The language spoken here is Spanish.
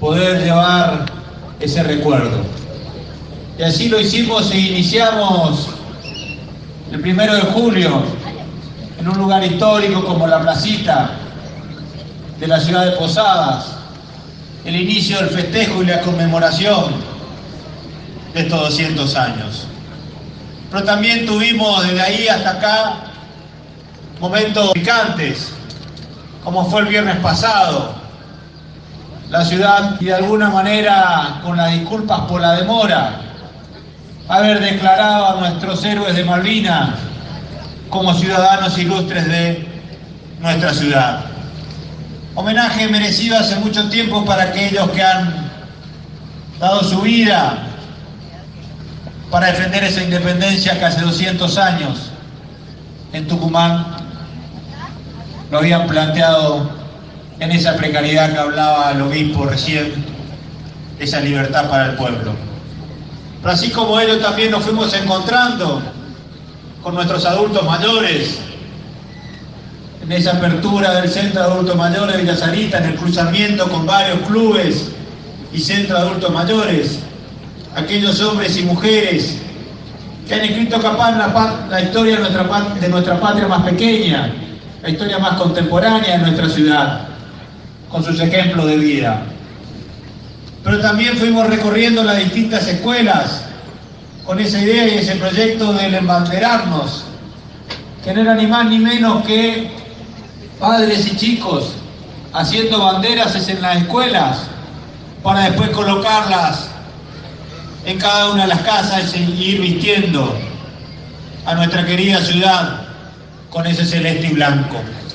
poder llevar ese recuerdo. Y así lo hicimos e iniciamos el 1 de julio en un lugar histórico como la placita de la ciudad de Posadas, el inicio del festejo y la conmemoración de estos 200 años. Pero también tuvimos desde ahí hasta acá momentos picantes, como fue el viernes pasado. La ciudad, y de alguna manera, con las disculpas por la demora, haber declarado a nuestros héroes de Malvinas como ciudadanos ilustres de nuestra ciudad. Homenaje merecido hace mucho tiempo para aquellos que han dado su vida para defender esa independencia que hace 200 años en Tucumán lo habían planteado en esa precariedad que hablaba el obispo recién, esa libertad para el pueblo. Pero así como ellos también nos fuimos encontrando con nuestros adultos mayores, en esa apertura del Centro de Adultos Mayores de Villa Sarita, en el cruzamiento con varios clubes y centros de adultos mayores, aquellos hombres y mujeres que han escrito capaz la historia de nuestra patria más pequeña, la historia más contemporánea de nuestra ciudad, con sus ejemplos de vida. Pero también fuimos recorriendo las distintas escuelas con esa idea y ese proyecto del embanderarnos, que no era ni más ni menos que padres y chicos haciendo banderas en las escuelas para después colocarlas en cada una de las casas y ir vistiendo a nuestra querida ciudad con ese celeste y blanco.